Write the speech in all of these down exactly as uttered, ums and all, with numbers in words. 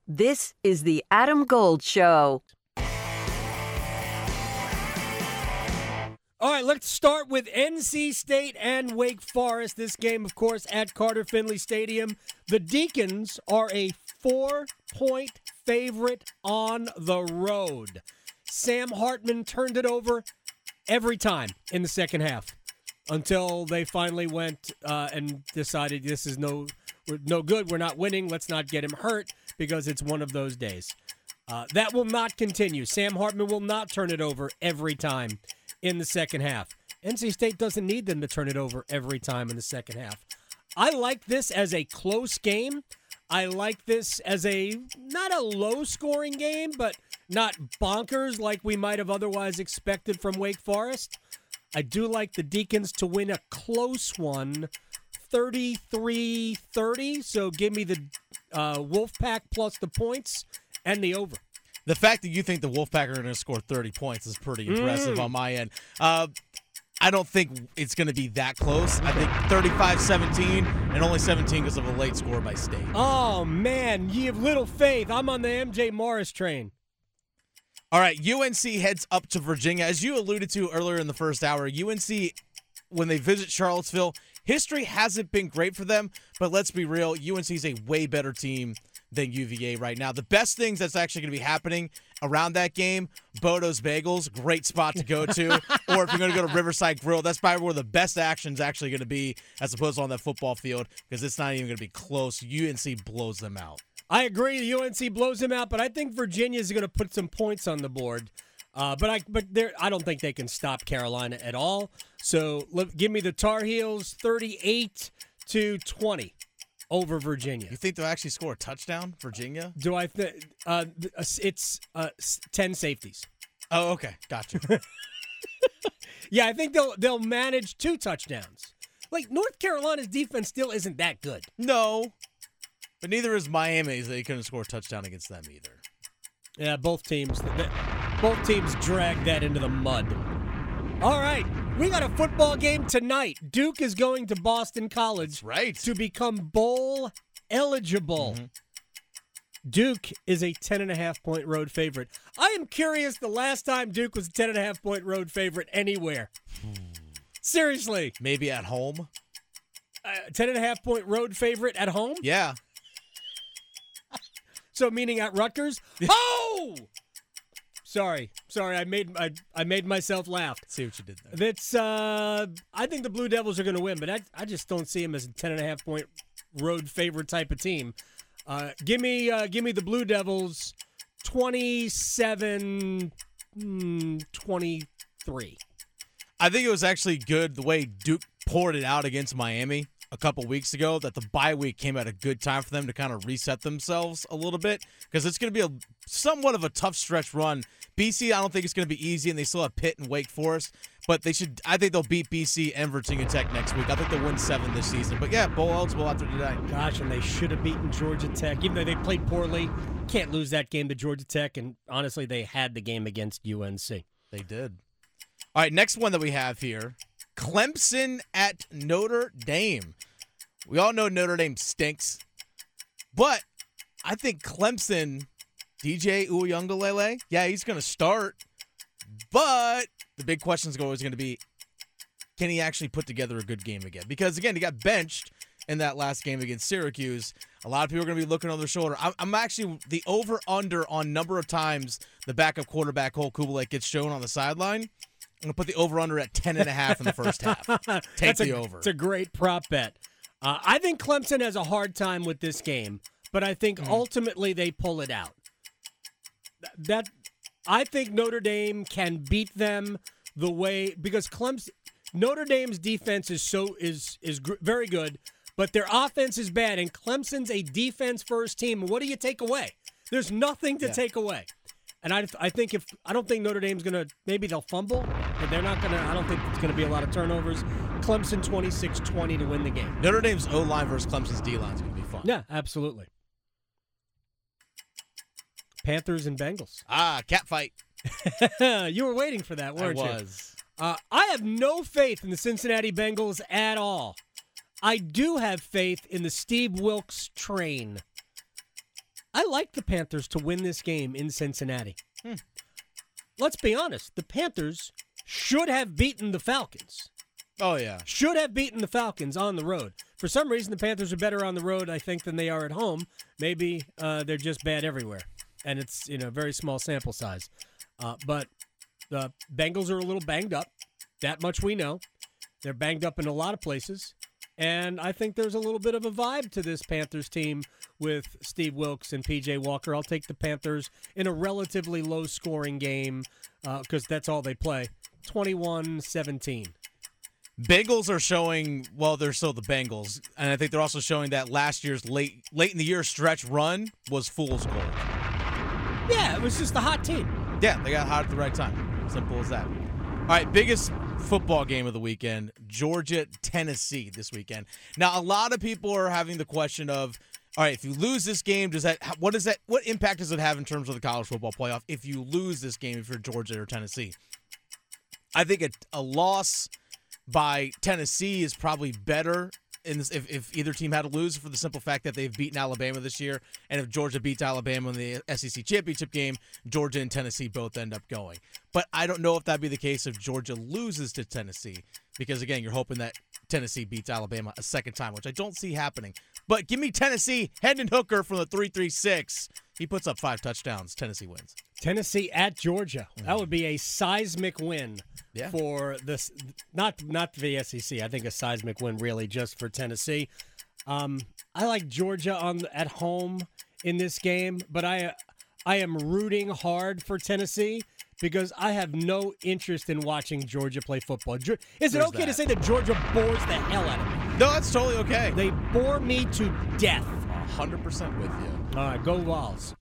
This is the Adam Gold Show. All right, let's start with N C State and Wake Forest. This game, of course, at Carter Finley Stadium. The Deacons are a four-point favorite on the road. Sam Hartman turned it over every time in the second half until they finally went uh, and decided this is no, no good. We're not winning. Let's not get him hurt because it's one of those days. Uh, that will not continue. Sam Hartman will not turn it over every time in the second half. N C State doesn't need them to turn it over every time in the second half. I like this as a close game. I like this as a, not a low-scoring game, but not bonkers like we might have otherwise expected from Wake Forest. I do like the Deacons to win a close one, thirty-three thirty. So give me the uh, Wolfpack plus the points and the over. The fact that you think the Wolfpack are going to score thirty points is pretty impressive mm. on my end. Uh, I don't think it's going to be that close. I think thirty-five seventeen and only seventeen because of a late score by State. Oh, man, you have little faith. I'm on the M J Morris train. All right, U N C heads up to Virginia. As you alluded to earlier in the first hour, U N C, when they visit Charlottesville, history hasn't been great for them, but let's be real, U N C is a way better team than U V A right now. The best things that's actually going to be happening around that game, Bodo's Bagels, great spot to go to. Or if you're going to go to Riverside Grill, that's probably where the best action's actually going to be as opposed to on that football field because it's not even going to be close. U N C blows them out. I agree. The U N C blows them out, but I think Virginia is going to put some points on the board. Uh, but I but I don't think they can stop Carolina at all. So let, give me the Tar Heels thirty-eight to twenty. Over Virginia. You think they'll actually score a touchdown, Virginia? Do I think uh, it's uh, ten safeties? Oh, okay, gotcha. Yeah, I think they'll they'll manage two touchdowns. Like North Carolina's defense still isn't that good. No, but neither is Miami's. They couldn't score a touchdown against them either. Yeah, both teams both teams dragged that into the mud. All right. We got a football game tonight. Duke is going to Boston College right. to become bowl eligible. Mm-hmm. Duke is a ten and a half point road favorite. I am curious the last time Duke was a ten and a half point road favorite anywhere. Seriously. Maybe at home? Uh, ten and a half point road favorite at home? Yeah. So meaning at Rutgers? Oh! Sorry, sorry. I made I, I made myself laugh. See what you did there. That's uh, I think the Blue Devils are going to win, but I I just don't see them as a ten and a half point road favorite type of team. Uh, give me uh, give me the Blue Devils, twenty-seven twenty-three. I think it was actually good the way Duke poured it out against Miami a couple weeks ago, that the bye week came at a good time for them to kind of reset themselves a little bit because it's going to be a somewhat of a tough stretch run. B C, I don't think it's going to be easy, and they still have Pitt and Wake Forest, but they should. I think they'll beat B C and Virginia Tech next week. I think they'll win seven this season. But yeah, bowl eligible after tonight. Gosh, and they should have beaten Georgia Tech, even though they played poorly. Can't lose that game to Georgia Tech, and honestly, they had the game against U N C. They did. All right, next one that we have here. Clemson at Notre Dame. We all know Notre Dame stinks, but I think Clemson, D J Uiagalelei, yeah, he's going to start, but the big question is always going to be, can he actually put together a good game again? Because, again, he got benched in that last game against Syracuse. A lot of people are going to be looking over their shoulder. I'm, I'm actually the over-under on number of times the backup quarterback, Cole Kubelik, gets shown on the sideline. I'm going to put the over-under at ten and a half in the first half. Take That's the a, over. It's a great prop bet. Uh, I think Clemson has a hard time with this game, but I think mm. ultimately they pull it out. That I think Notre Dame can beat them the way because Clemson, Notre Dame's defense is so is is gr- very good, but their offense is bad, and Clemson's a defense-first team. What do you take away? There's nothing to yeah. take away. And I, I think if I don't think Notre Dame's gonna maybe they'll fumble, but they're not gonna. I don't think it's gonna be a lot of turnovers. Clemson twenty-six twenty to win the game. Notre Dame's O line versus Clemson's D line is gonna be fun. Yeah, absolutely. Panthers and Bengals. Ah, cat fight. You were waiting for that, weren't I you? I was. Uh, I have no faith in the Cincinnati Bengals at all. I do have faith in the Steve Wilks train. I like the Panthers to win this game in Cincinnati. Hmm. Let's be honest. The Panthers should have beaten the Falcons. Oh, yeah. Should have beaten the Falcons on the road. For some reason, the Panthers are better on the road, I think, than they are at home. Maybe uh, they're just bad everywhere. And it's, you know, very small sample size. Uh, but the Bengals are a little banged up. That much we know. They're banged up in a lot of places. And I think there's a little bit of a vibe to this Panthers team with Steve Wilks and P J Walker. I'll take the Panthers in a relatively low-scoring game because uh, that's all they play. twenty-one seventeen. Bengals are showing, well, they're still the Bengals. And I think they're also showing that last year's late late in the year stretch run was fool's gold. Yeah, it was just a hot team. Yeah, they got hot at the right time. Simple as that. All right, biggest football game of the weekend, Georgia, Tennessee this weekend. Now, a lot of people are having the question of, all right, if you lose this game, does that what does that what impact does it have in terms of the college football playoff if you lose this game if you're Georgia or Tennessee? I think a, a loss by Tennessee is probably better in this, if, if either team had to lose for the simple fact that they've beaten Alabama this year, and if Georgia beats Alabama in the S E C championship game, Georgia and Tennessee both end up going. But I don't know if that'd be the case if Georgia loses to Tennessee, because, again, you're hoping that Tennessee beats Alabama a second time, which I don't see happening. But give me Tennessee, Hendon Hooker from the three three six. He puts up five touchdowns. Tennessee wins. Tennessee at Georgia. Mm-hmm. That would be a seismic win yeah. for this. Not not the S E C. I think a seismic win really just for Tennessee. Um, I like Georgia on at home in this game, but I I am rooting hard for Tennessee because I have no interest in watching Georgia play football. Is it There's okay that. to say that Georgia bores the hell out of me? No, that's totally okay. They bore me to death. one hundred percent with you. All right, go Vols.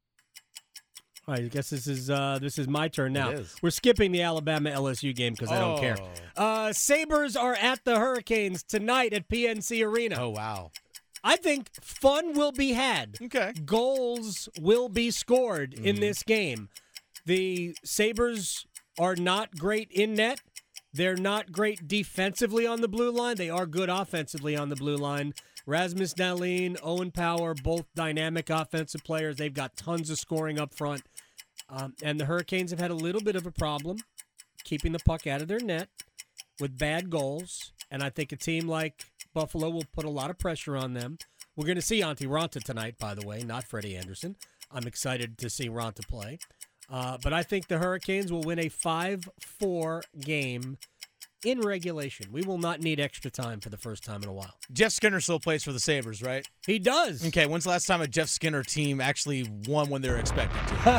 All right, I guess this is uh, this is my turn now. It is. We're skipping the Alabama L S U game because I don't care. Uh, Sabres are at the Hurricanes tonight at P N C Arena. Oh, wow. I think fun will be had. Okay. Goals will be scored Mm-hmm. in this game. The Sabres are not great in net. They're not great defensively on the blue line. They are good offensively on the blue line. Rasmus Dahlin, Owen Power, both dynamic offensive players. They've got tons of scoring up front. Um, and the Hurricanes have had a little bit of a problem keeping the puck out of their net with bad goals. And I think a team like Buffalo will put a lot of pressure on them. We're going to see Antti Raanta tonight, by the way, not Freddie Anderson. I'm excited to see Raanta play. Uh, but I think the Hurricanes will win a five four game in regulation. We will not need extra time for the first time in a while. Jeff Skinner still plays for the Sabres, right? He does. Okay, when's the last time a Jeff Skinner team actually won when they were expected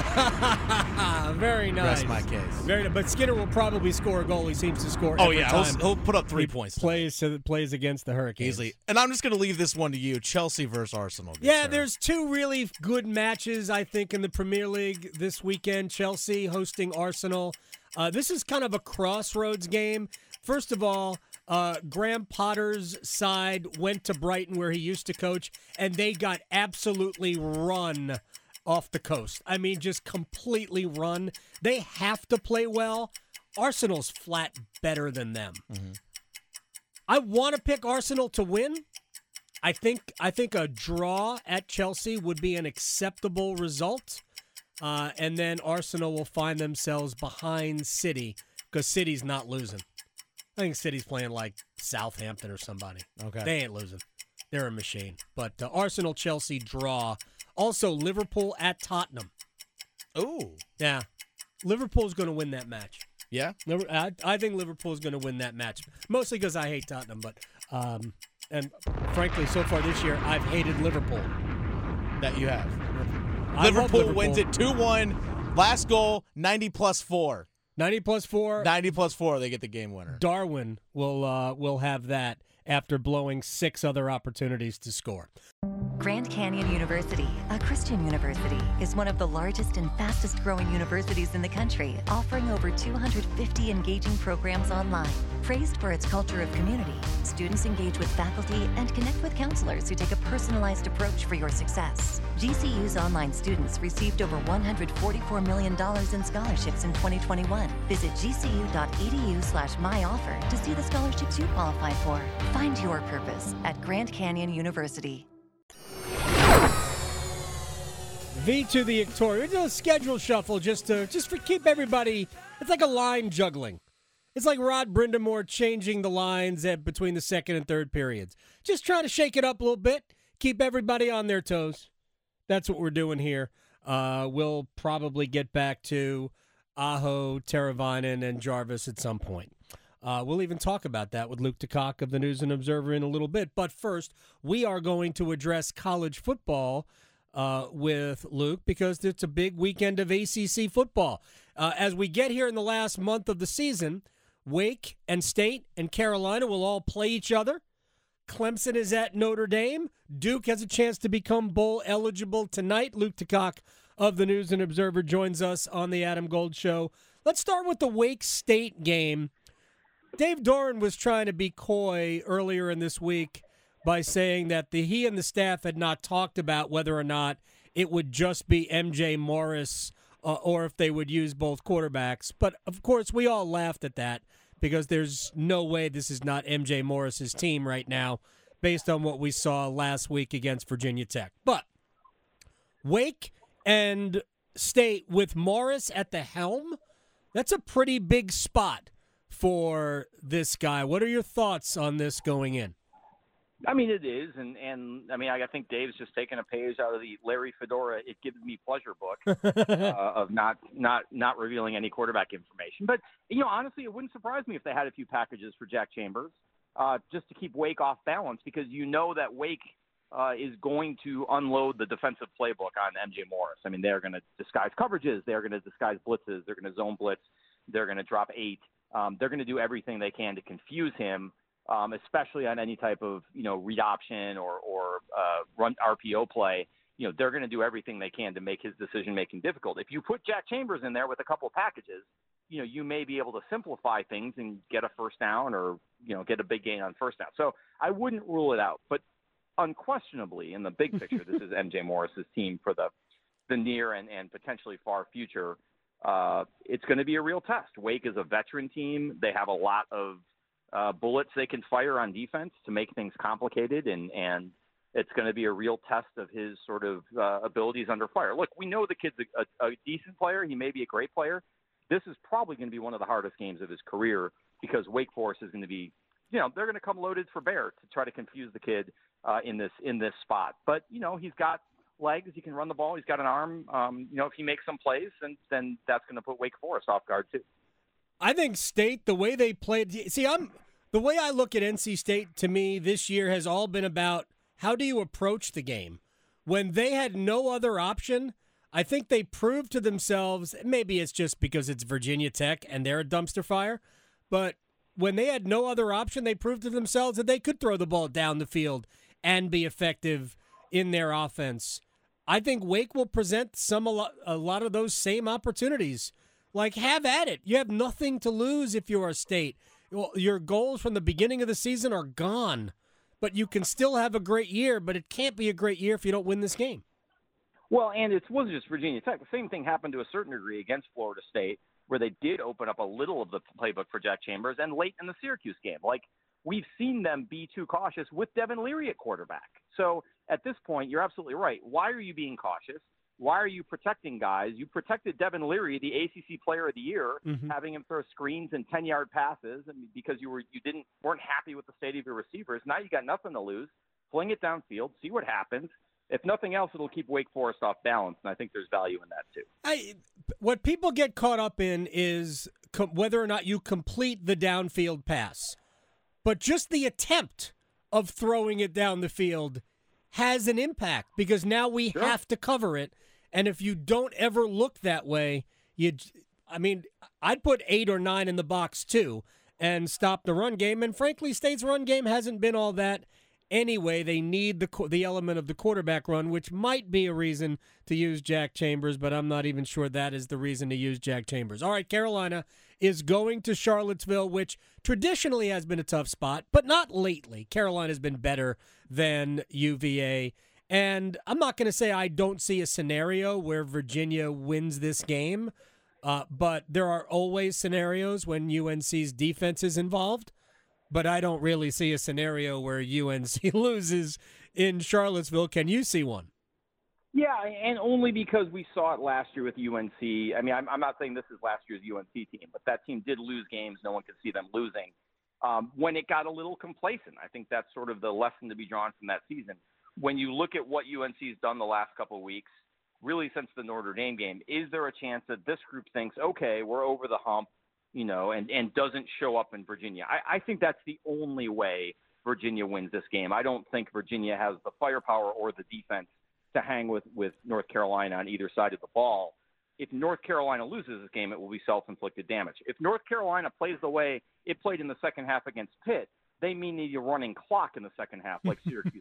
to? Very nice. Rest my case. Very nice. But Skinner will probably score a goal. He seems to score Oh, every yeah. time He'll, he'll put up three he points. Plays, so plays against the Hurricanes. Easily. And I'm just going to leave this one to you. Chelsea versus Arsenal. Good Yeah, sir. there's two really good matches, I think, in the Premier League this weekend. Chelsea hosting Arsenal. Uh, this is kind of a crossroads game. First of all, uh, Graham Potter's side went to Brighton, where he used to coach, and they got absolutely run off the coast. I mean, just completely run. They have to play well. Arsenal's flat better than them. Mm-hmm. I want to pick Arsenal to win. I think I think a draw at Chelsea would be an acceptable result. Uh, and then Arsenal will find themselves behind City because City's not losing. I think City's playing like Southampton or somebody. Okay. They ain't losing. They're a machine. But uh, Arsenal-Chelsea draw. Also, Liverpool at Tottenham. Ooh. Yeah. Liverpool's going to win that match. Yeah? I, I think Liverpool's going to win that match. Mostly because I hate Tottenham. But um, and frankly, so far this year, I've hated Liverpool. That you have. I love Liverpool, Liverpool wins it two one. Last goal, ninety plus four. ninety plus four. ninety plus four, they get the game winner. Darwin will uh, will have that after blowing six other opportunities to score. Grand Canyon University, a Christian university, is one of the largest and fastest growing universities in the country, offering over two hundred fifty engaging programs online. Praised for its culture of community, students engage with faculty and connect with counselors who take a personalized approach for your success. G C U's online students received over one hundred forty-four million dollars in scholarships in twenty twenty-one. Visit gcu.edu slash myoffer to see the scholarships you qualify for. Find your purpose at Grand Canyon University. V to the Victoria. We do a schedule shuffle just to just for keep everybody. It's like a line juggling. It's like Rod Brindamore changing the lines at between the second and third periods. Just trying to shake it up a little bit, keep everybody on their toes. That's what we're doing here. Uh, we'll probably get back to Aho, Teravainen, and Jarvis at some point. Uh, we'll even talk about that with Luke DeCock of the News and Observer in a little bit. But first, we are going to address college football uh, with Luke because it's a big weekend of A C C football. Uh, as we get here in the last month of the season, Wake and State and Carolina will all play each other. Clemson is at Notre Dame. Duke has a chance to become bowl eligible tonight. Luke DeCock of the News and Observer joins us on the Adam Gold Show. Let's start with the Wake State game. Dave Doran was trying to be coy earlier in this week by saying that the he and the staff had not talked about whether or not it would just be M J Morris uh, or if they would use both quarterbacks. But, of course, we all laughed at that because there's no way this is not M J Morris's team right now based on what we saw last week against Virginia Tech. But Wake and State with Morris at the helm, that's a pretty big spot for this guy. What are your thoughts on this going in? I mean, it is, and, and I mean, I think Dave's just taking a page out of the Larry Fedora "It Gives Me Pleasure" book uh, of not not not revealing any quarterback information. But you know, honestly, it wouldn't surprise me if they had a few packages for Jack Chambers uh, just to keep Wake off balance, because you know that Wake uh, is going to unload the defensive playbook on M J Morris. I mean, they're going to disguise coverages, they're going to disguise blitzes, they're going to zone blitz, they're going to drop eight. Um, they're going to do everything they can to confuse him, um, especially on any type of, you know, read option or, or uh, run R P O play. You know, they're going to do everything they can to make his decision-making difficult. If you put Jack Chambers in there with a couple of packages, you know, you may be able to simplify things and get a first down or, you know, get a big gain on first down. So I wouldn't rule it out. But unquestionably, in the big picture, this is M J Morris's team for the, the near and, and potentially far future. Uh, it's going to be a real test. Wake is a veteran team. They have a lot of uh, bullets they can fire on defense to make things complicated, and, and it's going to be a real test of his sort of uh, abilities under fire. Look, we know the kid's a, a, a decent player. He may be a great player. This is probably going to be one of the hardest games of his career because Wake Forest is going to be, you know, they're going to come loaded for bear to try to confuse the kid uh, in this in this spot. But, you know, he's got legs, he can run the ball, he's got an arm. Um, you know, if he makes some plays, then, then that's going to put Wake Forest off guard too. I think State, the way they played, see, I'm the way I look at N C State, to me, this year has all been about how do you approach the game. When they had no other option, I think they proved to themselves, maybe it's just because it's Virginia Tech and they're a dumpster fire, but when they had no other option, they proved to themselves that they could throw the ball down the field and be effective in their offense. I think Wake will present some a lot, a lot of those same opportunities. Like, have at it. You have nothing to lose if you're a State. Your goals from the beginning of the season are gone, but you can still have a great year, but it can't be a great year if you don't win this game. Well, and it wasn't just Virginia Tech. The same thing happened to a certain degree against Florida State, where they did open up a little of the playbook for Jack Chambers, and late in the Syracuse game. Like, we've seen them be too cautious with Devin Leary at quarterback. So at this point, you're absolutely right. Why are you being cautious? Why are you protecting guys? You protected Devin Leary, the A C C Player of the Year, mm-hmm. having him throw screens and ten-yard passes, and because you were you didn't weren't happy with the state of your receivers. Now you got nothing to lose. Fling it downfield, see what happens. If nothing else, it'll keep Wake Forest off balance, and I think there's value in that too. I, what people get caught up in is com- whether or not you complete the downfield pass. But just the attempt of throwing it down the field has an impact because now we sure. have to cover it. And if you don't ever look that way, you, I mean, I'd put eight or nine in the box too and stop the run game. And frankly, State's run game hasn't been all that anyway. They need the the element of the quarterback run, which might be a reason to use Jack Chambers, but I'm not even sure that is the reason to use Jack Chambers. All right, Carolina is going to Charlottesville, which traditionally has been a tough spot, but not lately. Carolina's been better than U V A. And I'm not going to say I don't see a scenario where Virginia wins this game, uh, but there are always scenarios when U N C's defense is involved. But I don't really see a scenario where U N C loses in Charlottesville. Can you see one? Yeah, and only because we saw it last year with U N C. I mean, I'm, I'm not saying this is last year's U N C team, but that team did lose games. No one could see them losing. Um, when it got a little complacent, I think that's sort of the lesson to be drawn from that season. When you look at what U N C's done the last couple of weeks, really since the Notre Dame game, is there a chance that this group thinks, okay, we're over the hump, you know, and, and doesn't show up in Virginia? I, I think that's the only way Virginia wins this game. I don't think Virginia has the firepower or the defense to hang with, with North Carolina on either side of the ball. If North Carolina loses this game, it will be self-inflicted damage. If North Carolina plays the way it played in the second half against Pitt, they may need a running clock in the second half like Syracuse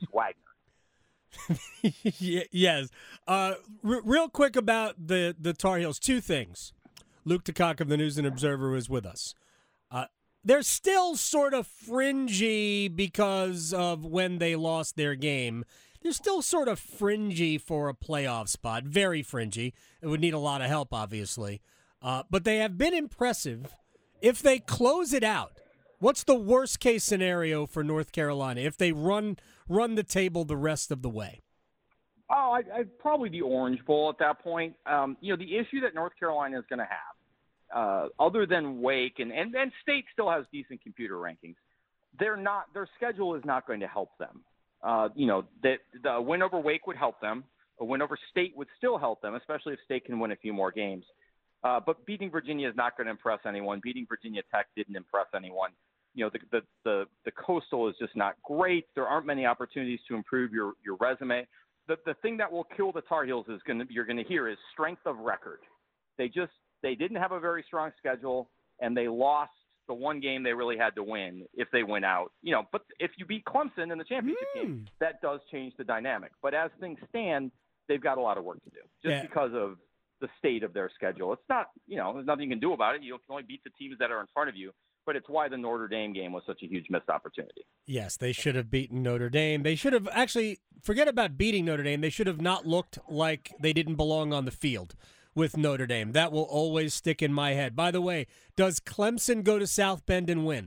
Wagner. Yes. Uh, r- real quick about the, the Tar Heels, two things. Luke DeCock of the News and Observer is with us. Uh, they're still sort of fringy because of when they lost their game. They're still sort of fringy for a playoff spot, very fringy. It would need a lot of help, obviously. Uh, but they have been impressive. If they close it out, what's the worst-case scenario for North Carolina if they run run the table the rest of the way? Oh, I'd, I'd probably be Orange Bowl at that point. Um, you know, the issue that North Carolina is going to have, uh, other than Wake, and, and, and State still has decent computer rankings, they're not. Their schedule is not going to help them. Uh, you know, that the win over Wake would help them. A win over State would still help them, especially if State can win a few more games. Uh, but beating Virginia is not going to impress anyone. Beating Virginia Tech didn't impress anyone. You know, the, the the the Coastal is just not great. There aren't many opportunities to improve your your resume. The the thing that will kill the Tar Heels is going to you're going to hear is strength of record. They just they didn't have a very strong schedule, and they lost the one game they really had to win if they went out. You know, but if you beat Clemson in the championship mm. game, that does change the dynamic. But as things stand, they've got a lot of work to do just yeah. because of the state of their schedule. It's not, you know, there's nothing you can do about it. You can only beat the teams that are in front of you. But it's why the Notre Dame game was such a huge missed opportunity. Yes, they should have beaten Notre Dame. They should have actually, forget about beating Notre Dame. They should have not looked like they didn't belong on the field with Notre Dame. That will always stick in my head. By the way, does Clemson go to South Bend and win?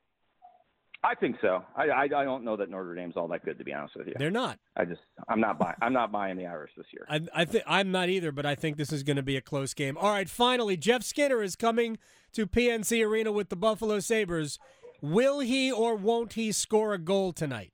I think so. I, I, I don't know that Notre Dame's all that good, to be honest with you. They're not. I just I'm not buying I'm not buying the Irish this year. I, I think I'm not either, but I think this is going to be a close game. All right, finally, Jeff Skinner is coming to P N C Arena with the Buffalo Sabres. Will he or won't he score a goal tonight?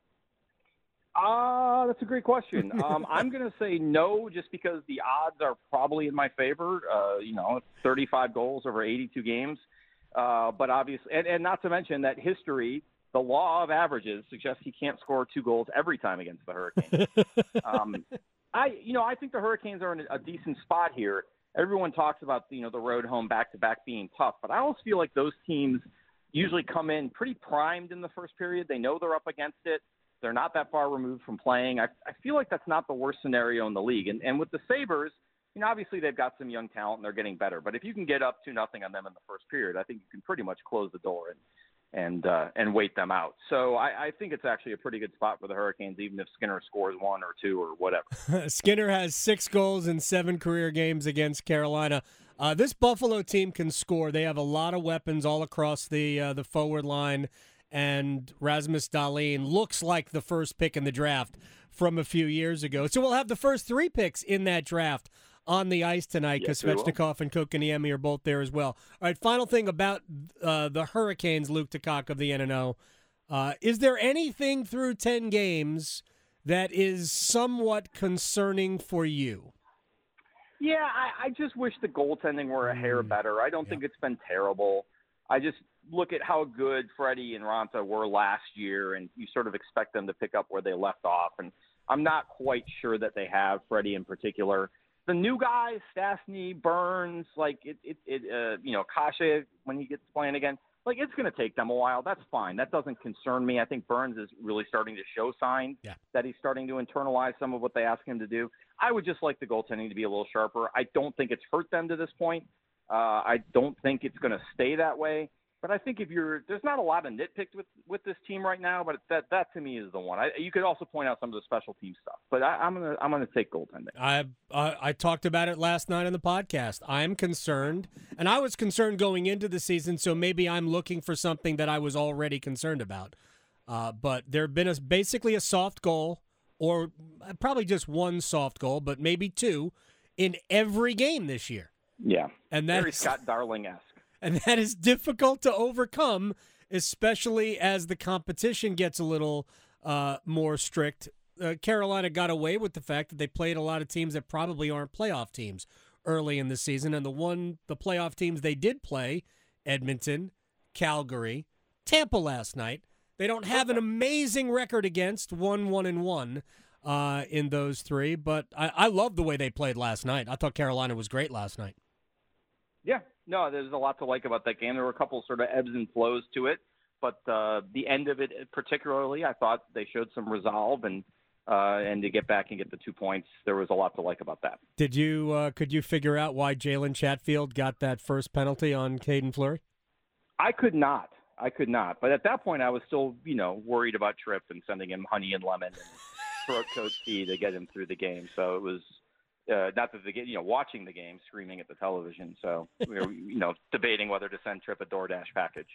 Uh, that's a great question. Um, I'm going to say no, just because the odds are probably in my favor. Uh, you know, thirty-five goals over eighty-two games. Uh, but obviously, and, and not to mention that history, the law of averages suggests he can't score two goals every time against the Hurricanes. um, I, you know, I think the Hurricanes are in a, a decent spot here. Everyone talks about, you know, the road home back-to-back being tough, but I always feel like those teams usually come in pretty primed in the first period. They know they're up against it. They're not that far removed from playing. I, I feel like that's not the worst scenario in the league. And, and with the Sabres, you know, obviously they've got some young talent and they're getting better. But if you can get up to nothing on them in the first period, I think you can pretty much close the door and and uh, and wait them out. So I, I think it's actually a pretty good spot for the Hurricanes, even if Skinner scores one or two or whatever. Skinner has six goals in seven career games against Carolina. Uh, this Buffalo team can score. They have a lot of weapons all across the uh, the forward line. And Rasmus Dahlin looks like the first pick in the draft from a few years ago. So we'll have the first three picks in that draft on the ice tonight because yes, Svechnikov and Kokoniemi are both there as well. All right, final thing about uh, the Hurricanes, Luke DeCock of the N N O. Uh, is there anything through ten games that is somewhat concerning for you? Yeah, I, I just wish the goaltending were a hair better. I don't yep. think it's been terrible. I just look at how good Freddie and Ronta were last year, and you sort of expect them to pick up where they left off. And I'm not quite sure that they have, Freddie in particular. The new guys, Stastny, Burns, like it, it, it uh, you know, Kasha when he gets playing again, like it's going to take them a while. That's fine. That doesn't concern me. I think Burns is really starting to show signs yeah. that he's starting to internalize some of what they ask him to do. I would just like the goaltending to be a little sharper. I don't think it's hurt them to this point. Uh, I don't think it's going to stay that way. But I think if you're – there's not a lot of nitpicked with, with this team right now, but that that to me is the one. I, you could also point out some of the special team stuff, but I, I'm going to I'm gonna take goaltending. I, uh, I talked about it last night on the podcast. I'm concerned, and I was concerned going into the season, so maybe I'm looking for something that I was already concerned about. Uh, but there have been a, basically a soft goal or probably just one soft goal, but maybe two in every game this year. Yeah. And that Very is, Scott Darling-esque. and that is difficult to overcome, especially as the competition gets a little uh, more strict. Uh, Carolina got away with the fact that they played a lot of teams that probably aren't playoff teams early in the season, and the one the playoff teams they did play, Edmonton, Calgary, Tampa last night, they don't have an amazing record against, one, one, and one uh, in those three, but I, I love the way they played last night. I thought Carolina was great last night. Yeah, no, there's a lot to like about that game. There were a couple sort of ebbs and flows to it, but uh, the end of it particularly, I thought they showed some resolve, and uh, and to get back and get the two points, there was a lot to like about that. Did you uh, could you figure out why Jalen Chatfield got that first penalty on Caden Fleury? I could not. I could not. But at that point, I was still, you know, worried about Tripp and sending him honey and lemon and throat coat tea to get him through the game. So it was uh, not that the game, you know, watching the game, screaming at the television. So we were, you know, debating whether to send Tripp a DoorDash package.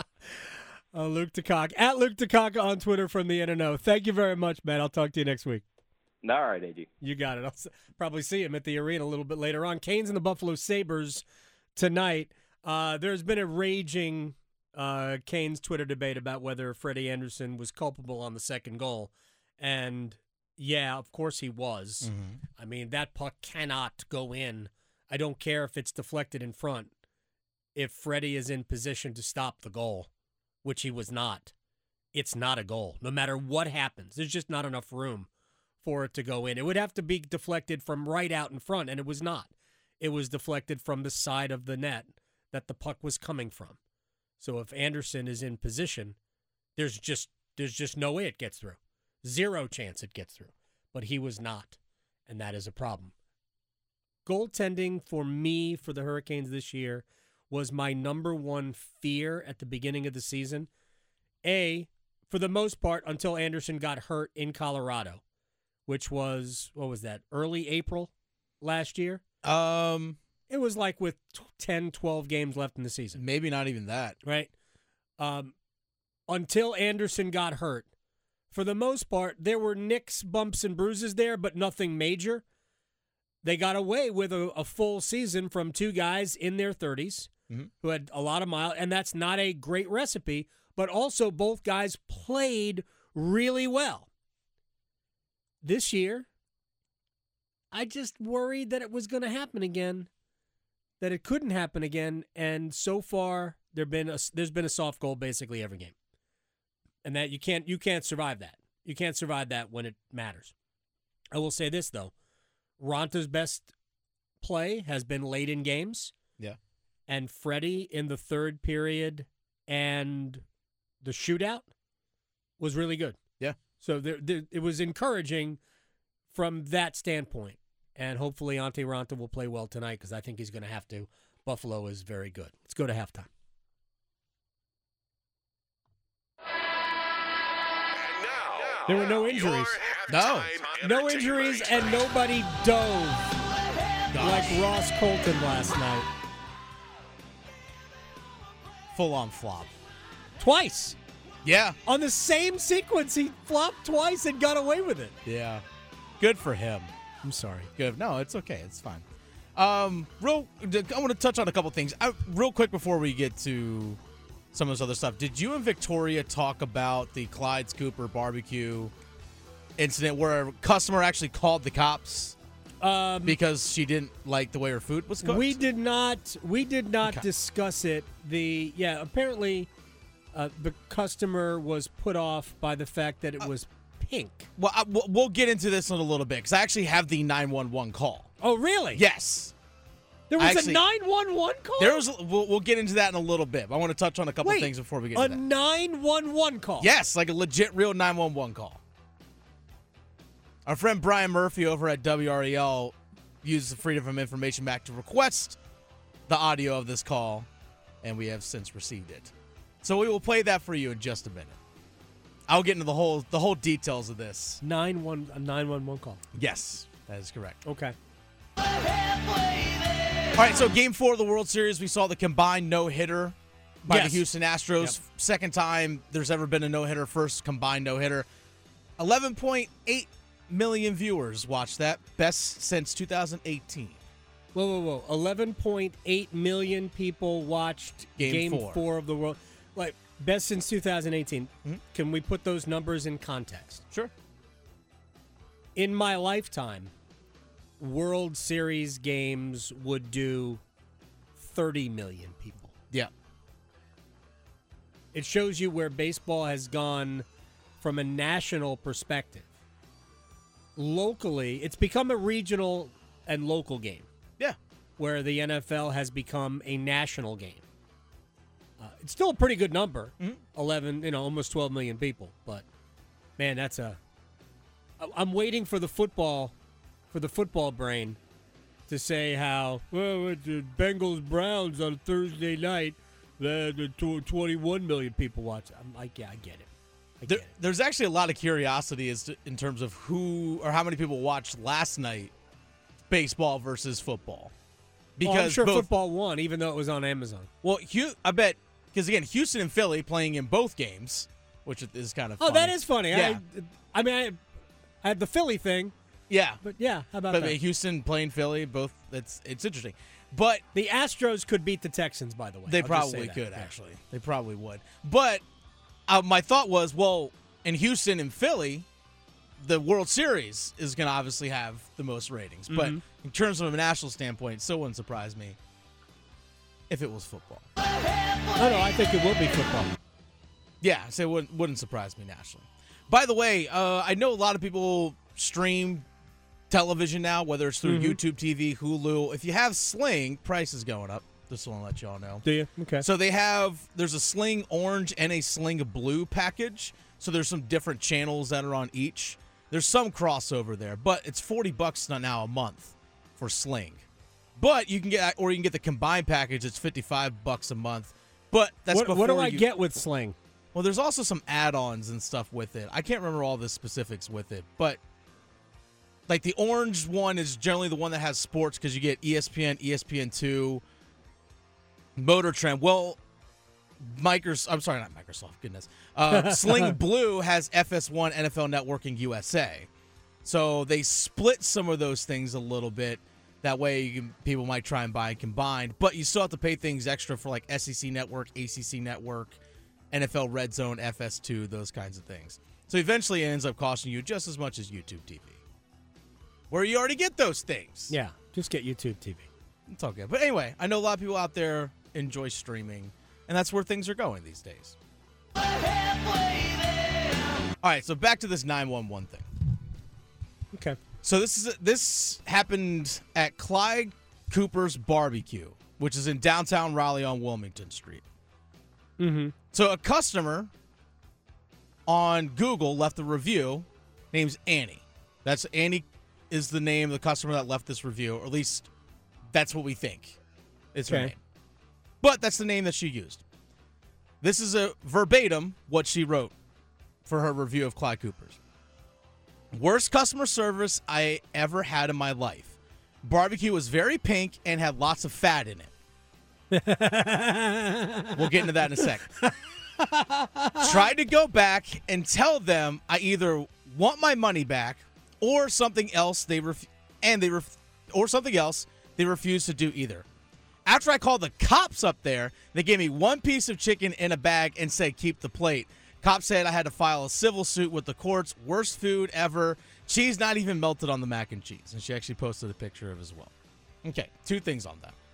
uh, Luke DeCock, at Luke DeCock on Twitter from the N N O. Thank you very much, man. I'll talk to you next week. All right, A D. You got it. I'll s- probably see him at the arena a little bit later on. Canes and the Buffalo Sabres tonight. Uh, there's been a raging uh, Canes Twitter debate about whether Freddie Anderson was culpable on the second goal. And, yeah, of course he was. Mm-hmm. I mean, that puck cannot go in. I don't care if it's deflected in front. If Freddie is in position to stop the goal, which he was not, it's not a goal. No matter what happens, there's just not enough room for it to go in. It would have to be deflected from right out in front, and it was not. It was deflected from the side of the net that the puck was coming from. So if Anderson is in position, there's just there's just no way it gets through. Zero chance it gets through. But he was not, and that is a problem. Goaltending for me for the Hurricanes this year was my number one fear at the beginning of the season. A, for the most part, until Anderson got hurt in Colorado, which was, what was that, early April last year? Um, It was like with ten, twelve games left in the season. maybe not even that. Right? Um, until Anderson got hurt. For the most part, there were nicks, bumps, and bruises there, but nothing major. They got away with a, a full season from two guys in their thirties mm-hmm. who had a lot of miles, and that's not a great recipe, but also both guys played really well. This year, I just worried that it was going to happen again, that it couldn't happen again, and so far there been a, there's been a soft goal basically every game. And that you can't you can't survive that. You can't survive that when it matters. I will say this, though. Ronta's best play has been late in games. Yeah. And Freddie in the third period and the shootout was really good. Yeah. So there, there, it was encouraging from that standpoint. And hopefully Antti Ranta will play well tonight because I think he's going to have to. Buffalo is very good. Let's go to halftime. There were no injuries. No. No injuries, and nobody dove like Ross Colton last night. Full-on flop. Twice. Yeah. On the same sequence, he flopped twice and got away with it. Yeah. Good for him. I'm sorry. Good. No, it's okay. It's fine. Um, real. I want to touch on a couple things. I, real quick before we get to some of this other stuff. Did you and Victoria talk about the Clyde's Cooper barbecue incident where a customer actually called the cops Um, because she didn't like the way her food was cooked? we did not. We did not Okay. discuss it. The yeah. Apparently, uh, the customer was put off by the fact that it was pink. Well, I, we'll- we'll get into this in a little bit because I actually have the nine one one call. Oh, really? Yes. There was Actually, a nine one one call. There was. We'll, we'll get into that in a little bit. But I want to touch on a couple Wait, things before we get a into that. nine one one call. Yes, like a legit, real nine one one call. Our friend Brian Murphy over at W R E L used the Freedom of Information Act to request the audio of this call, and we have since received it. So we will play that for you in just a minute. I'll get into the whole the whole details of this. Nine one a nine one one call. Yes, that is correct. Okay. All right, so game four of the World Series, we saw the combined no-hitter by Yes. the Houston Astros. Yep. Second time there's ever been a no-hitter, first combined no-hitter. eleven point eight million viewers watched that. Best since two thousand eighteen. Whoa, whoa, whoa. eleven point eight million people watched Game Game, four. four of the World. Like, best since two thousand eighteen. Mhm. Can we put those numbers in context? Sure. In my lifetime, World Series games would do thirty million people. Yeah. It shows you where baseball has gone from a national perspective. Locally, it's become a regional and local game, Yeah. where the N F L has become a national game. Uh, it's still a pretty good number, Mhm. eleven, you know, almost twelve million people. But man, that's a. I- I'm waiting for the football, for the football brain, to say how well it's the Bengals Browns on Thursday night, the, the tw- twenty-one million people watch. I'm like, yeah, I get it. I There, get it. there's actually a lot of curiosity as to, in terms of who or how many people watched last night baseball versus football. Because I'm sure both, football won, even though it was on Amazon. Well, Hu- I bet because again, Houston and Philly playing in both games, which is kind of Oh, funny. that is funny. Yeah. I, I mean, I, I had the Philly thing, yeah. but yeah, how about But that? Houston playing Philly, both. It's it's interesting, but The Astros could beat the Texans, by the way. they I'll just say probably that. could Yeah. actually. They probably would. But uh, my thought was, well, in Houston and Philly, the World Series is going to obviously have the most ratings. But Mhm. in terms of a national standpoint, it still wouldn't surprise me if it was football. No, no, I think it will be football. Yeah, so it wouldn't, wouldn't surprise me nationally. By the way, uh, I know a lot of people stream television now, whether it's through Mhm. YouTube T V, Hulu. If you have Sling, price is going up. Just want to let y'all know. Do you? Okay. So they have, there's a Sling Orange and a Sling Blue package. So there's some different channels that are on each. There's some crossover there, but it's forty bucks now a month for Sling. But you can get, or you can get the combined package. It's fifty-five bucks a month. But that's what, before what do I you, get with Sling? Well, there's also some add-ons and stuff with it. I can't remember all the specifics with it, but like the orange one is generally the one that has sports because you get E S P N, E S P N two, Motor Trend. Well, Microsoft, I'm sorry, not Microsoft, goodness. Uh, Sling Blue has F S one, N F L Network, and U S A. So they split some of those things a little bit. That way you can, people might try and buy combined. But you still have to pay things extra for like S E C Network, A C C Network, N F L Red Zone, F S two, those kinds of things. So eventually it ends up costing you just as much as YouTube T V, where you already get those things. Yeah, just get YouTube T V. It's all good. But anyway, I know a lot of people out there enjoy streaming, and that's where things are going these days. All right, so back to this nine one one thing. Okay. So this is this happened at Clyde Cooper's Barbecue, which is in downtown Raleigh on Wilmington Street. Mm-hmm. So a customer on Google left a review. Name's Annie. That's Annie is the name of the customer that left this review, or at least that's what we think is her Okay. name. But that's the name that she used. This is a verbatim what she wrote for her review of Clyde Cooper's. Worst customer service I ever had in my life. Barbecue was very pink and had lots of fat in it. We'll get into that in a second. Tried to go back and tell them I either want my money back or something else they ref- and they ref- or something else they refused to do either. After I called the cops up there, they gave me one piece of chicken in a bag and said keep the plate. Cops said I had to file a civil suit with the courts. Worst food ever. Cheese not even melted on the mac and cheese. And she actually posted a picture of it as well. Okay, two things on that.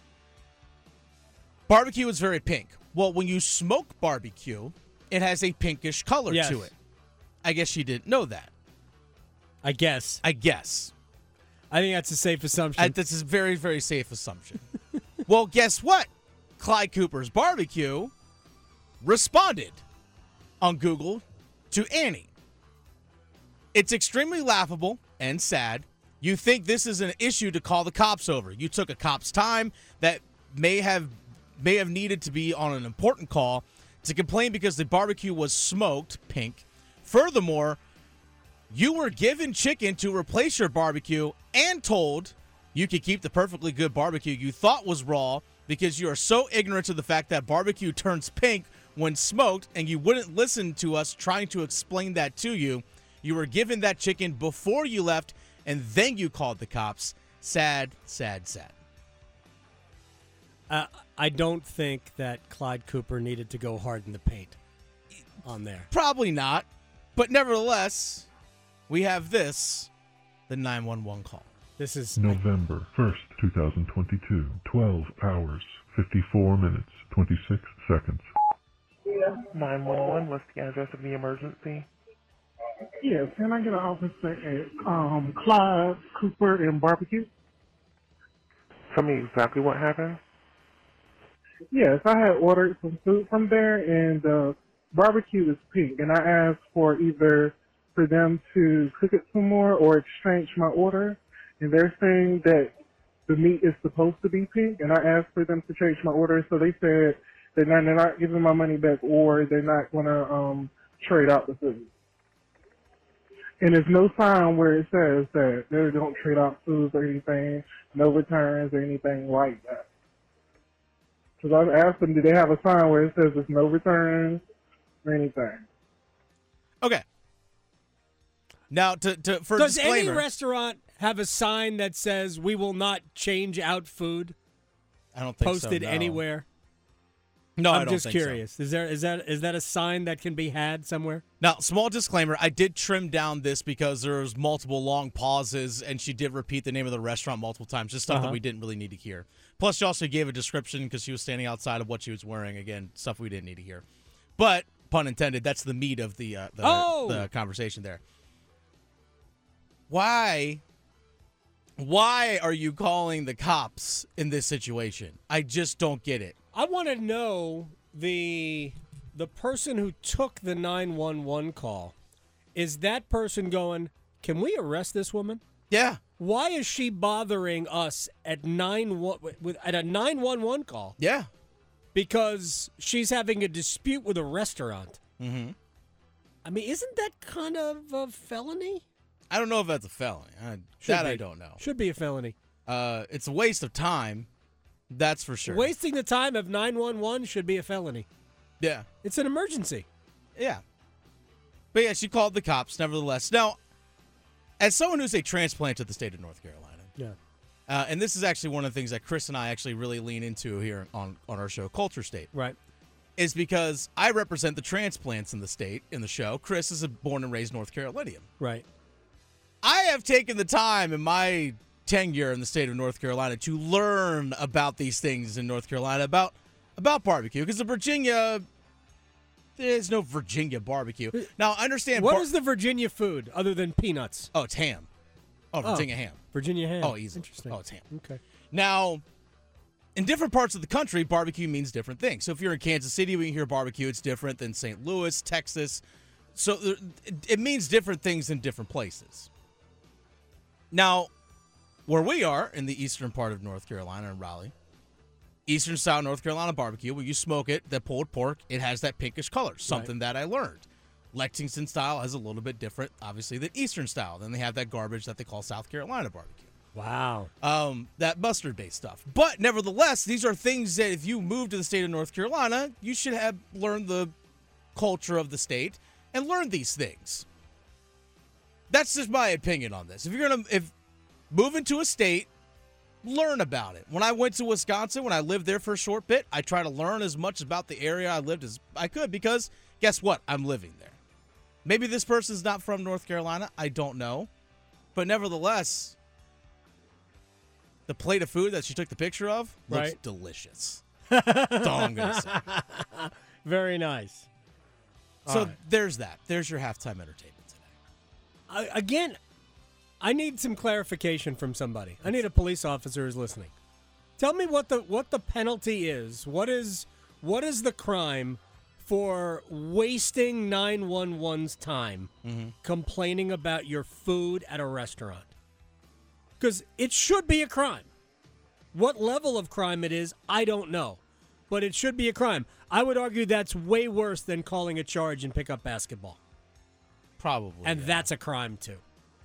Barbecue is very pink. Well, when you smoke barbecue, it has a pinkish color Yes. to it. I guess she didn't know that. I guess. I guess. I think that's a safe assumption. I, that's a very, very safe assumption. Well, guess what? Clyde Cooper's Barbecue responded on Google to Annie. It's extremely laughable and sad. You think this is an issue to call the cops over. You took a cop's time that may have may have needed to be on an important call to complain because the barbecue was smoked pink. Furthermore, you were given chicken to replace your barbecue and told you could keep the perfectly good barbecue you thought was raw because you are so ignorant to the fact that barbecue turns pink when smoked, and you wouldn't listen to us trying to explain that to you. You were given that chicken before you left, and then you called the cops. Sad, sad, sad. Uh, I don't think that Clyde Cooper needed to go hard in the paint on there. Probably not. But nevertheless, we have this, the nine one one call. This is November first, twenty twenty-two, twelve hours, fifty-four minutes, twenty-six seconds. nine one one, what's the address of the emergency? Yes, can I get an officer at um, Clyde Cooper and Barbecue? Tell me exactly what happened. Yes, I had ordered some food from there, and the uh, barbecue is pink, and I asked for either for them to cook it some more or exchange my order, and they're saying that the meat is supposed to be pink, and I asked for them to change my order, so they said that they're not giving my money back or they're not going to um, trade out the food. And there's no sign where it says that they don't trade out foods or anything, no returns or anything like that. Because I've asked them, do they have a sign where it says there's no returns or anything? Okay. Now, to, to for Does disclaimer, any restaurant have a sign that says we will not change out food I don't think posted so, no. anywhere? No, I'm I don't just think curious. so. Is there is that is that a sign that can be had somewhere? Now, small disclaimer, I did trim down this because there was multiple long pauses, and she did repeat the name of the restaurant multiple times, just stuff Uh-huh. that we didn't really need to hear. Plus, she also gave a description because she was standing outside of what she was wearing. Again, stuff we didn't need to hear. But, pun intended, that's the meat of the, uh, the, Oh! the conversation there. Why... Why are you calling the cops in this situation? I just don't get it. I want to know the the person who took the nine one one call. Is that person going, can we arrest this woman? Yeah. Why is she bothering us at nine one with at a nine one one call? Yeah. Because she's having a dispute with a restaurant. Mm-hmm. I mean, isn't that kind of a felony? I don't know if that's a felony. I, Should that be. I don't know. Should be a felony. Uh, it's a waste of time. That's for sure. Wasting the time of nine one one should be a felony. Yeah. It's an emergency. Yeah. But yeah, she called the cops, nevertheless. Now, as someone who's a transplant to the state of North Carolina, Yeah. uh, and this is actually one of the things that Chris and I actually really lean into here on, on our show, Culture State, Right. is because I represent the transplants in the state in the show. Chris is a born and raised North Carolinian. Right. I have taken the time in my tenure in the state of North Carolina to learn about these things in North Carolina, about about barbecue, because in Virginia, there's no Virginia barbecue. Now, I understand. What bar- is the Virginia food other than peanuts? Oh, it's ham. Oh, Oh. Virginia ham. Virginia ham. Oh, easy. Interesting. Oh, it's ham. Okay. Now, in different parts of the country, barbecue means different things. So if you're in Kansas City, when you hear barbecue, it's different than Saint Louis, Texas. So there- it- it means different things in different places. Now, where we are in the eastern part of North Carolina in Raleigh, eastern style North Carolina barbecue, when you smoke it, that pulled pork, it has that pinkish color, something that I learned. Lexington style has a little bit different, obviously, than eastern style. Then they have that garbage that they call South Carolina barbecue. Wow. Um, that mustard-based stuff. But nevertheless, these are things that if you move to the state of North Carolina, you should have learned the culture of the state and learn these things. That's just my opinion on this. If you're gonna if move into a state, learn about it. When I went to Wisconsin, when I lived there for a short bit, I tried to learn as much about the area I lived as I could because guess what? I'm living there. Maybe this person's not from North Carolina. I don't know. But nevertheless, the plate of food that she took the picture of looks Right. delicious. That's all I'm going to say. Very nice. So All right. there's that. There's your halftime entertainment today. I, again, I need some clarification from somebody. I need a police officer who's listening. Tell me what the what the penalty is. What is what is the crime for wasting nine one one's time Mm-hmm. complaining about your food at a restaurant? Because it should be a crime. What level of crime it is, I don't know. But it should be a crime. I would argue that's way worse than calling a charge and pick up basketball. Probably. And yeah. that's a crime, too.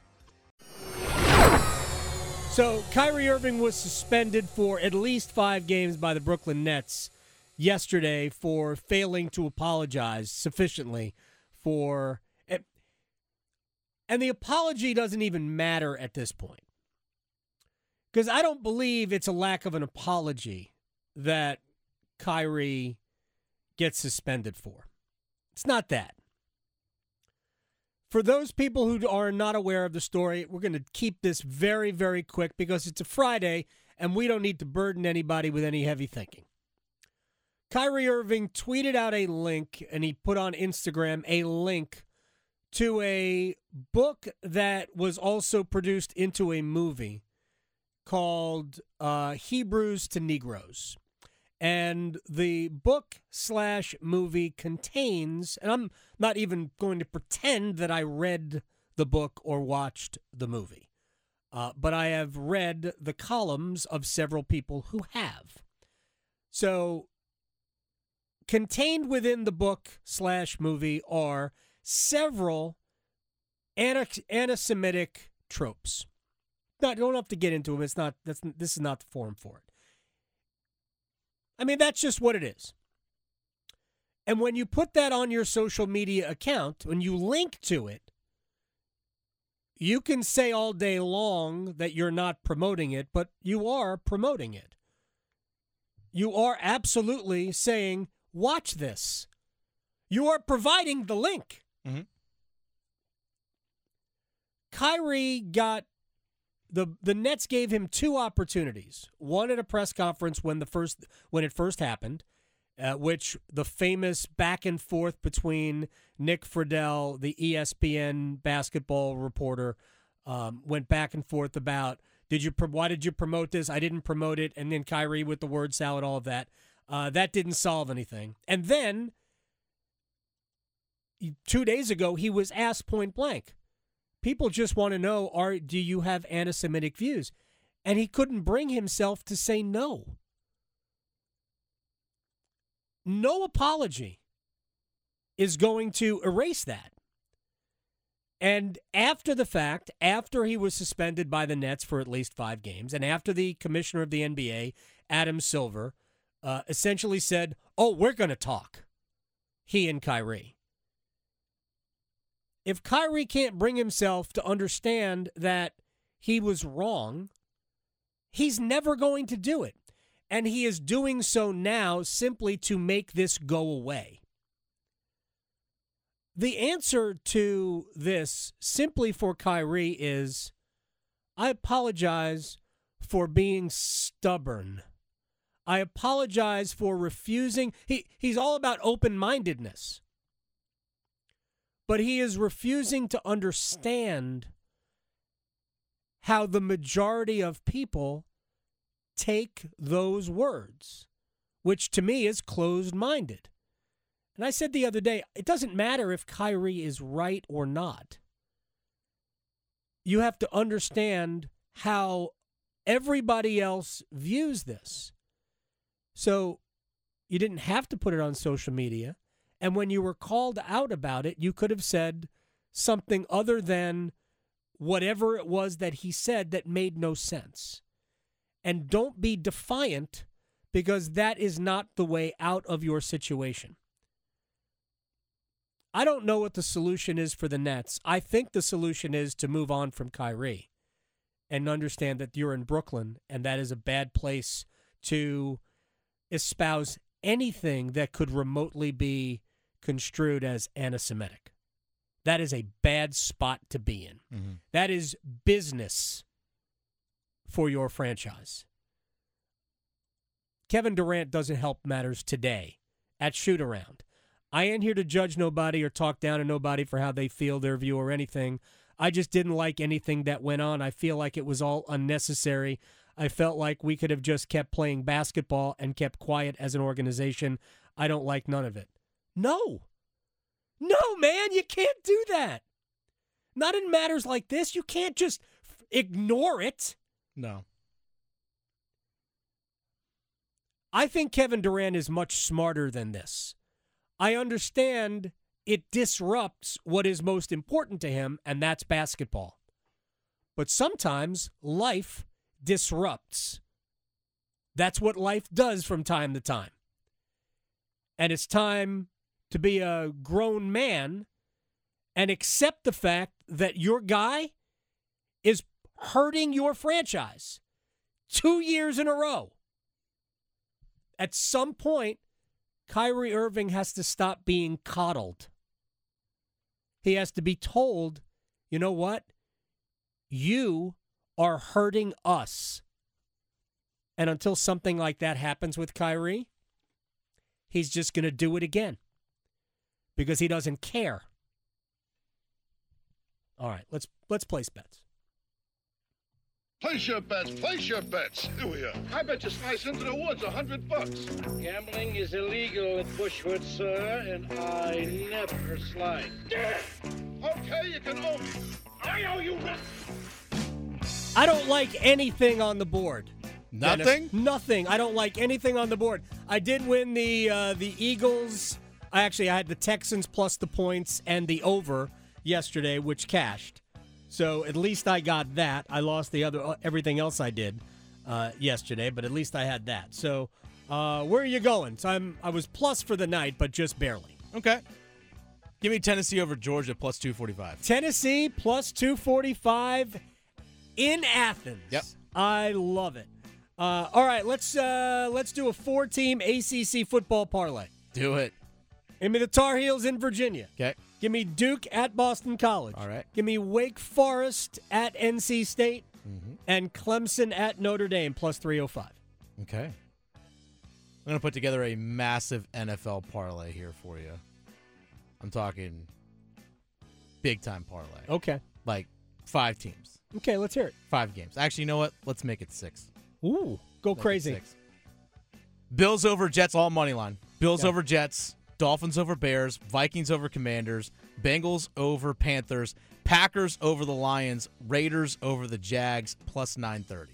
So, Kyrie Irving was suspended for at least five games by the Brooklyn Nets yesterday for failing to apologize sufficiently for... And the apology doesn't even matter at this point. Because I don't believe it's a lack of an apology that Kyrie gets suspended for. It's not that. For those people who are not aware of the story, we're going to keep this very, very quick because it's a Friday and we don't need to burden anybody with any heavy thinking. Kyrie Irving tweeted out a link, and he put on Instagram a link to a book that was also produced into a movie called uh, Hebrews to Negroes. And the book slash movie contains, and I'm not even going to pretend that I read the book or watched the movie, uh, but I have read the columns of several people who have. So contained within the book slash movie are several anti-Semitic tropes. Not, don't have to get into them. It's not. That's this is not the forum for it. I mean, that's just what it is. And when you put that on your social media account, when you link to it, you can say all day long that you're not promoting it, but you are promoting it. You are absolutely saying, watch this. You are providing the link. Mm-hmm. Kyrie got the the Nets gave him two opportunities. One at a press conference when the first when it first happened, uh, which the famous back and forth between Nick Friedel, the E S P N basketball reporter, um, went back and forth about did you why did you promote this? I didn't promote it, and then Kyrie with the word salad, all of that. Uh, that didn't solve anything. And then two days ago, he was asked point blank. People just want to know, are do you have anti-Semitic views? And he couldn't bring himself to say no. No apology is going to erase that. And after the fact, after he was suspended by the Nets for at least five games, and after the commissioner of the N B A, Adam Silver, uh, essentially said, oh, we're going to talk, he and Kyrie. If Kyrie can't bring himself to understand that he was wrong, he's never going to do it. And he is doing so now simply to make this go away. The answer to this, simply for Kyrie, is I apologize for being stubborn. I apologize for refusing. He, he's all about open-mindedness. But he is refusing to understand how the majority of people take those words, which to me is closed-minded. And I said the other day, it doesn't matter if Kyrie is right or not. You have to understand how everybody else views this. So you didn't have to put it on social media. And when you were called out about it, you could have said something other than whatever it was that he said that made no sense. And don't be defiant, because that is not the way out of your situation. I don't know what the solution is for the Nets. I think the solution is to move on from Kyrie and understand that you're in Brooklyn, and that is a bad place to espouse anything that could remotely be construed as anti-Semitic. That is a bad spot to be in. Mm-hmm. That is business for your franchise. Kevin Durant doesn't help matters today at Shoot-Around. I ain't here to judge nobody or talk down to nobody for how they feel, their view, or anything. I just didn't like anything that went on. I feel like it was all unnecessary. I felt like we could have just kept playing basketball and kept quiet as an organization. I don't like none of it. No. No, man, you can't do that. Not in matters like this. You can't just f- ignore it. No. I think Kevin Durant is much smarter than this. I understand it disrupts what is most important to him, and that's basketball. But sometimes life disrupts. That's what life does from time to time. And it's time to be a grown man and accept the fact that your guy is hurting your franchise two years in a row. At some point, Kyrie Irving has to stop being coddled. He has to be told, you know what? You are hurting us. And until something like that happens with Kyrie, he's just going to do it again because he doesn't care. All right, let's let's place bets. Place your bets, place your bets. Here we are. I bet you slice into the woods a hundred bucks. Gambling is illegal at Bushwood, sir, and I never slide. Okay, you can owe me. I owe you nothing. I don't like anything on the board. Nothing? Dennis. Nothing. I don't like anything on the board. I did win the uh, the Eagles. I actually I had the Texans plus the points and the over yesterday, which cashed. So at least I got that. I lost the other everything else I did uh, yesterday, but at least I had that. So uh, where are you going? So I'm I was plus for the night, but just barely. Okay. Give me Tennessee over Georgia plus two forty-five. Tennessee plus two forty-five in Athens. Yep. I love it. Uh, all right, let's uh, let's do a four-team A C C football parlay. Do it. Give me the Tar Heels in Virginia. Okay. Give me Duke at Boston College. All right. Give me Wake Forest at N C State. Mm-hmm. And Clemson at Notre Dame plus three oh five. Okay. I'm going to put together a massive N F L parlay here for you. I'm talking big-time parlay. Okay. Like five teams. Okay, let's hear it. Five games. Actually, you know what? Let's make it six. Ooh, go Make crazy. it six. Bills over Jets, all money line. Bills Okay. over Jets. Dolphins over Bears. Vikings over Commanders. Bengals over Panthers. Packers over the Lions. Raiders over the Jags plus nine thirty.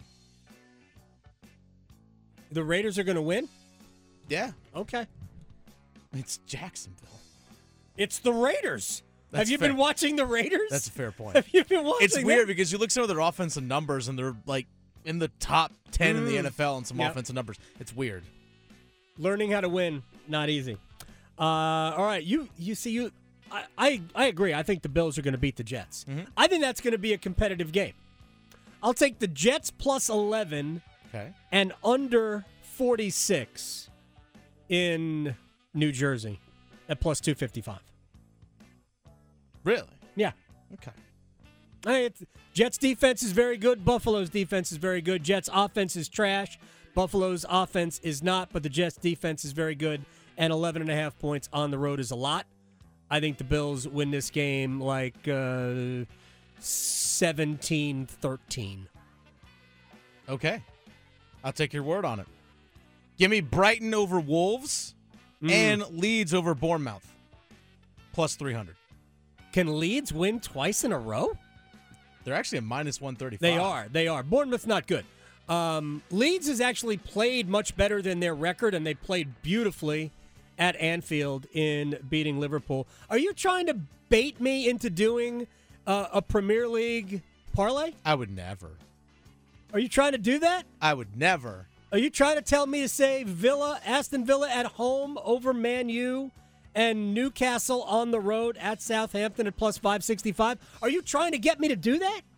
The Raiders are going to win? Yeah. Okay. It's Jacksonville. It's the Raiders. That's Have you fair. been watching the Raiders? That's a fair point. Have you been watching It's them? weird because you look some of their offensive numbers and they're like in the top ten in the Mm. N F L and some Yep. offensive numbers. It's weird. Learning how to win, not easy. Uh, all right, you you see you. I I, I agree. I think the Bills are going to beat the Jets. Mm-hmm. I think that's going to be a competitive game. I'll take the Jets plus eleven Okay. and under forty-six in New Jersey at plus two fifty-five. Really? Yeah. Okay. I mean, it's- Jets defense is very good. Buffalo's defense is very good. Jets offense is trash. Buffalo's offense is not, but the Jets defense is very good. And eleven and a half points on the road is a lot. I think the Bills win this game like uh, seventeen thirteen. Okay. I'll take your word on it. Give me Brighton over Wolves Mm. and Leeds over Bournemouth plus three hundred. Can Leeds win twice in a row? They're actually a minus one thirty-five. They are. They are. Bournemouth's not good. Um, Leeds has actually played much better than their record, and they played beautifully at Anfield in beating Liverpool. Are you trying to bait me into doing uh, a Premier League parlay? I would never. Are you trying to do that? I would never. Are you trying to tell me to say Villa, Aston Villa at home over Man U and Newcastle on the road at Southampton at plus five sixty-five? Are you trying to get me to do that?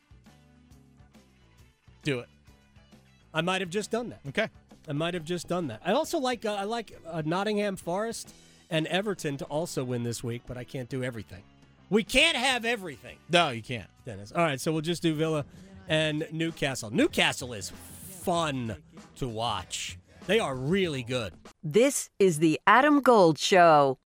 Do it. I might have just done that. Okay. I might have just done that. I also like uh, I like uh, Nottingham Forest and Everton to also win this week, but I can't do everything. We can't have everything, No, you can't. Dennis. All right, so we'll just do Villa and Newcastle. Newcastle is fun to watch. They are really good. This is the Adam Gold Show.